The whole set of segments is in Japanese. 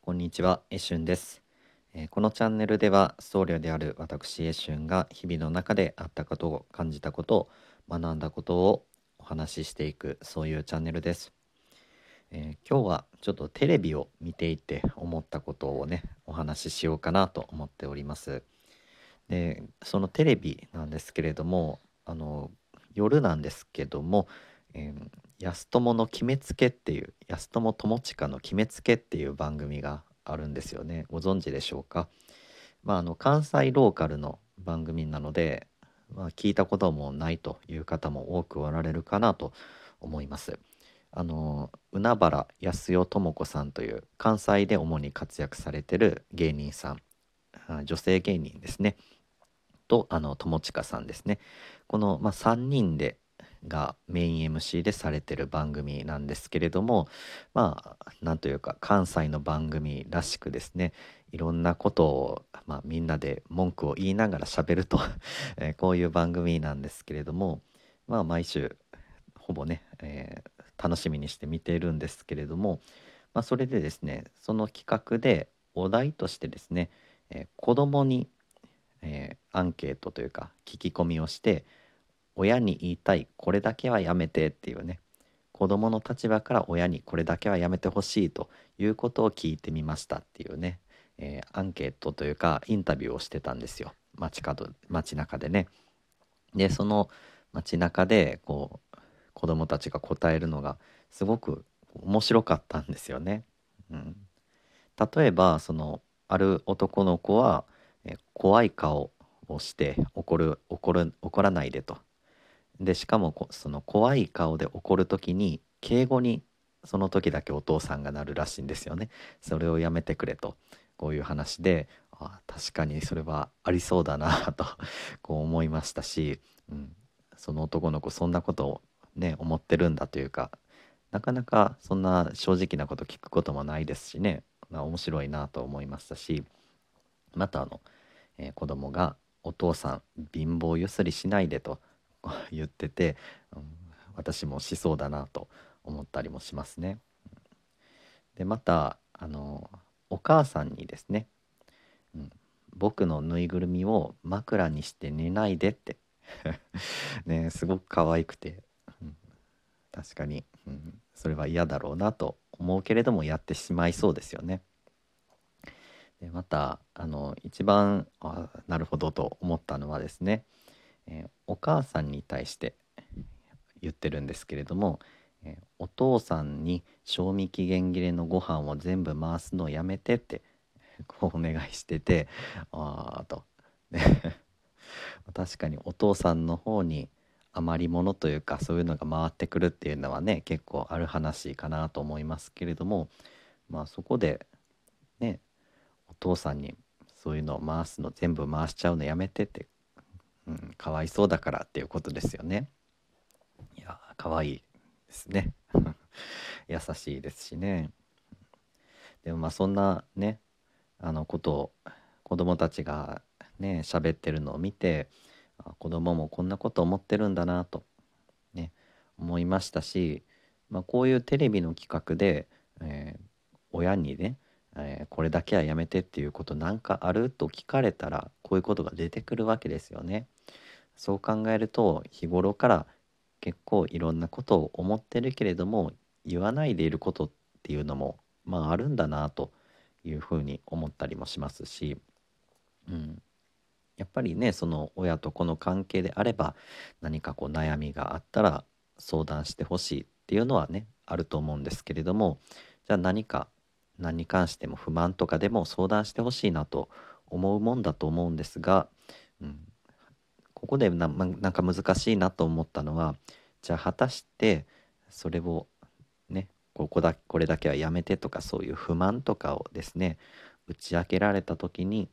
こんにちは、エシュンです。このチャンネルでは僧侶である私エシュンが日々の中であったことを感じたことを学んだことをお話ししていくそういうチャンネルです。今日はちょっとテレビを見ていて思ったことをねお話ししようかなと思っております。で、そのテレビなんですけれども、夜なんですけども、安友の決めつけっていう、安友友近の決めつけっていう番組があるんですよね。ご存知でしょうか？関西ローカルの番組なので、聞いたこともないという方も多くおられるかなと思います。海原康代智子さんという関西で主に活躍されてる芸人さん、女性芸人ですね。と友近さんですね。この、3人がメイン MC でされてる番組なんですけれども、なんというか関西の番組らしくですね、いろんなことを、みんなで文句を言いながら喋るとこういう番組なんですけれども、毎週ほぼね、楽しみにして見ているんですけれども、それでですね、その企画でお題としてですね、子供にアンケートというか聞き込みをして、親に言いたいこれだけはやめてっていうね、子供の立場から親にこれだけはやめてほしいということを聞いてみましたっていうね、アンケートというかインタビューをしてたんですよ、街中でね。でその街中で子供たちが答えるのがすごく面白かったんですよね。うん、例えばある男の子は、怖い顔をして怒らないでと。でしかもその怖い顔で怒る時に敬語にその時だけお父さんがなるらしいんですよね。それをやめてくれと、こういう話で、確かにそれはありそうだなとこう思いましたし、うん、その男の子そんなことをね思ってるんだというか、なかなかそんな正直なこと聞くこともないですしね、面白いなと思いましたし、また子供が「お父さん貧乏ゆすりしないで」と言ってて、うん、私もしそうだなと思ったりもしますね。でまたお母さんにですね、うん、僕のぬいぐるみを枕にして寝ないでってね、すごく可愛くて、うん、確かに、それは嫌だろうなと思うけれどもやってしまいそうですよね。でまた一番なるほどと思ったのはですね、お母さんに対して言ってるんですけれども、お父さんに賞味期限切れのご飯を全部回すのをやめてってこうお願いしてて、ああと、ね、確かにお父さんの方に余り物というかそういうのが回ってくるっていうのはね結構ある話かなと思いますけれども、そこでね、お父さんにそういうのを回すの全部回しちゃうのやめてって、かわいそうだからっていうことですよね。いやー、かわいいですね。優しいですしね。でもそんなね、ことを子供たちがね、喋ってるのを見て、子供もこんなこと思ってるんだなとね、思いましたし、こういうテレビの企画で、親にね、これだけはやめてっていうことなんかあると聞かれたら、こういうことが出てくるわけですよね。そう考えると、日頃から結構いろんなことを思ってるけれども、言わないでいることっていうのも、あるんだなというふうに思ったりもしますし、うん、やっぱりね、その親と子の関係であれば、何か悩みがあったら相談してほしいっていうのはね、あると思うんですけれども、じゃあ何に関しても不満とかでも相談してほしいなと思うもんだと思うんですが、うん、ここでなんか難しいなと思ったのは、じゃあ果たしてそれをね、これだけはやめてとかそういう不満とかをですね、打ち明けられた時に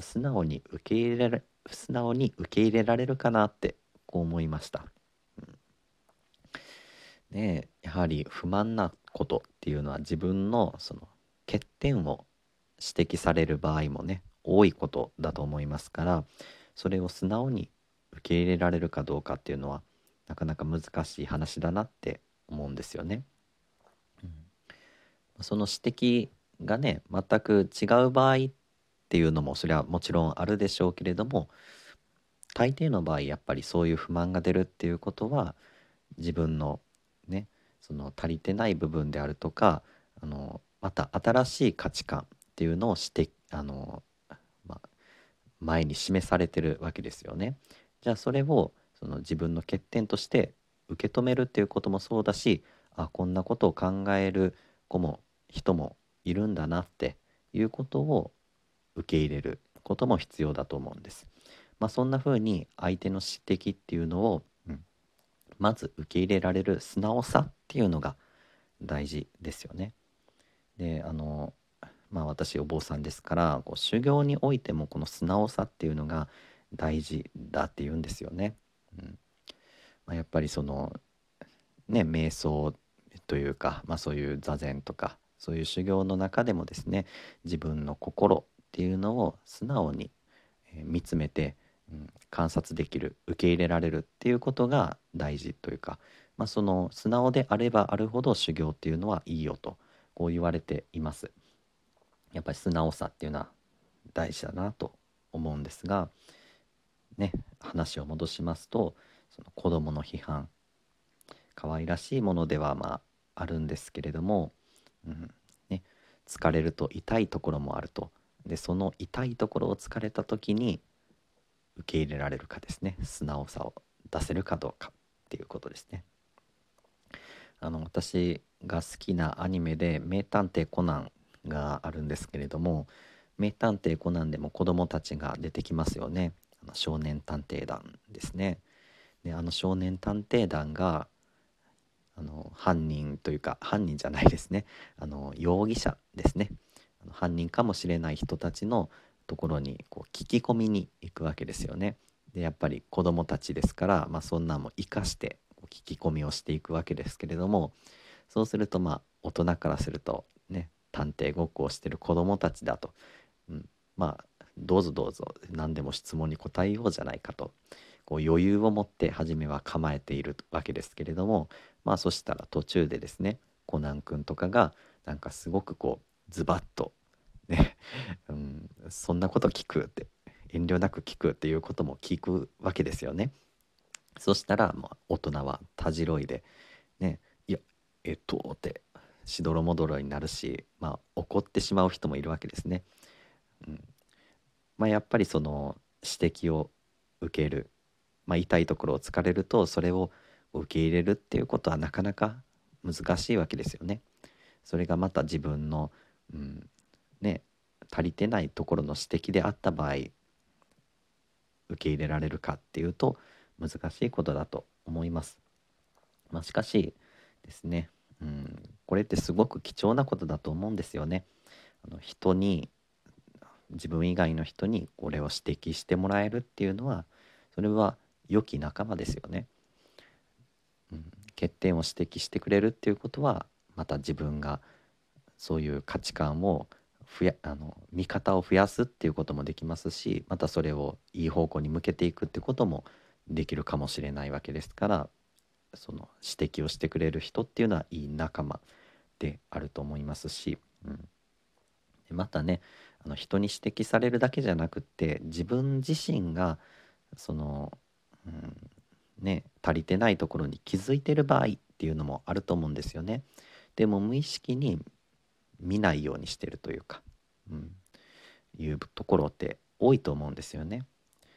素直に受け入れられるかなってこう思いました。ねえ、やはり不満なことっていうのは自分のその欠点を指摘される場合もね多いことだと思いますから、それを素直に受け入れられるかどうかっていうのはなかなか難しい話だなって思うんですよね。その指摘がね全く違う場合っていうのもそれはもちろんあるでしょうけれども、大抵の場合やっぱりそういう不満が出るっていうことは自分のねその足りてない部分であるとか、また新しい価値観っていうのをまあ、前に示されてるわけですよね。じゃあそれをその自分の欠点として受け止めるっていうこともそうだし、あ、こんなことを考える人もいるんだなっていうことを受け入れることも必要だと思うんです。そんな風に相手の指摘っていうのを、まず受け入れられる素直さっていうのが大事ですよね。で、私お坊さんですから、こう修行においてもこの素直さっていうのが大事だって言うんですよね。うんやっぱりそのね瞑想というか、そういう座禅とかそういう修行の中でもですね、自分の心っていうのを素直に見つめて、観察できる、受け入れられるっていうことが大事というか、その素直であればあるほど修行っていうのはいいよとこう言われています。やっぱり素直さっていうのは大事だなと思うんですが、ね、話を戻しますと、その子供の批判、可愛らしいものではあるんですけれども、うんね、疲れると痛いところもあると。でその痛いところを疲れた時に受け入れられるかですね、素直さを出せるかどうかっていうことですね。私が好きなアニメで「名探偵コナン」があるんですけれども、名探偵コナンでも子供たちが出てきますよね。少年探偵団ですね。で少年探偵団が犯人というか、犯人じゃないですね、容疑者ですね、犯人かもしれない人たちのところにこう聞き込みに行くわけですよね。でやっぱり子供たちですから、そんなんも生かして聞き込みをしていくわけですけれども、そうすると大人からするとね、探偵ごっこをしてる子供たちだと、うん、どうぞどうぞ何でも質問に答えようじゃないかと、こう余裕を持って初めは構えているわけですけれども、そしたら途中でですね、コナン君とかがなんかすごくこうズバッとね、そんなこと聞くって遠慮なく聞くっていうことも聞くわけですよね。そしたら大人はたじろいでね、いやってしどろもどろになるし、怒ってしまう人もいるわけですね。うんやっぱりその指摘を受ける、痛いところを突かれるとそれを受け入れるっていうことはなかなか難しいわけですよね。それがまた自分の、うんね、足りてないところの指摘であった場合受け入れられるかっていうと難しいことだと思います。しかしですね、これってすごく貴重なことだと思うんですよね。人に自分以外の人にこれを指摘してもらえるっていうのは、それは良き仲間ですよね。欠点を指摘してくれるっていうことは、また自分がそういう価値観を見方を増やすっていうこともできますし、またそれをいい方向に向けていくっていうこともできるかもしれないわけですから、その指摘をしてくれる人っていうのはいい仲間であると思いますし、でまたね、人に指摘されるだけじゃなくって自分自身がその、足りてないところに気づいてる場合っていうのもあると思うんですよね。でも無意識に見ないようにしてるというか、うん、いうところって多いと思うんですよね。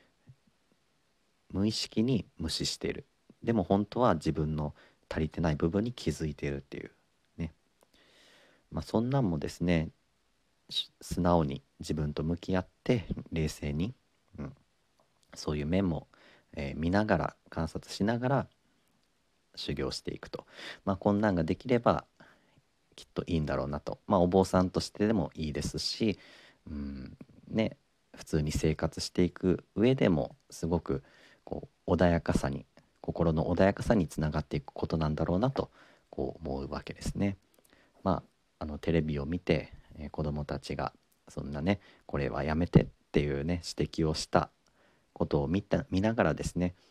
無意識に無視している。でも本当は自分の足りてない部分に気づいているっていうね。そんなんもですね、素直に自分と向き合って冷静に、そういう面も、見ながら観察しながら修行していくと、こんなんができればきっといいんだろうなと、お坊さんとしてでもいいですし、うんね、普通に生活していく上でもすごくこう穏やかさに、心の穏やかさにつながっていくことなんだろうなとこう思うわけですね。テレビを見て、子供たちがそんなね、これはやめてっていうね指摘をしたことを見ながらですね、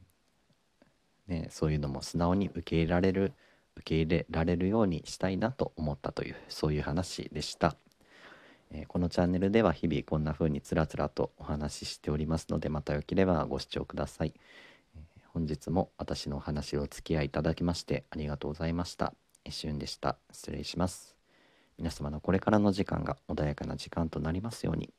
そういうのも素直に受け入れられるようにしたいなと思ったという、そういう話でした。 このチャンネルでは日々こんな風につらつらとお話ししておりますので、またよければご視聴ください。本日も私のお話をお付き合いいただきましてありがとうございました。しゅんでした。失礼します。皆様のこれからの時間が穏やかな時間となりますように。